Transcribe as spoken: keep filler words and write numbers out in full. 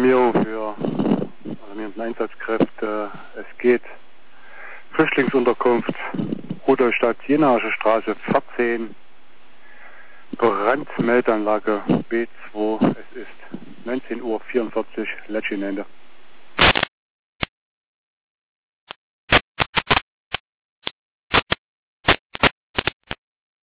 Alarmierung für alarmierenden Einsatzkräfte. Es geht Flüchtlingsunterkunft Rudolstadt, Jenaische Straße, vierzehn, Brandmeldeanlage B zwei. Es ist neunzehn Uhr vierundvierzig, Leccinente.